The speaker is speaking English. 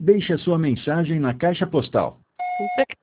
Deixe a sua mensagem na caixa postal. Puta que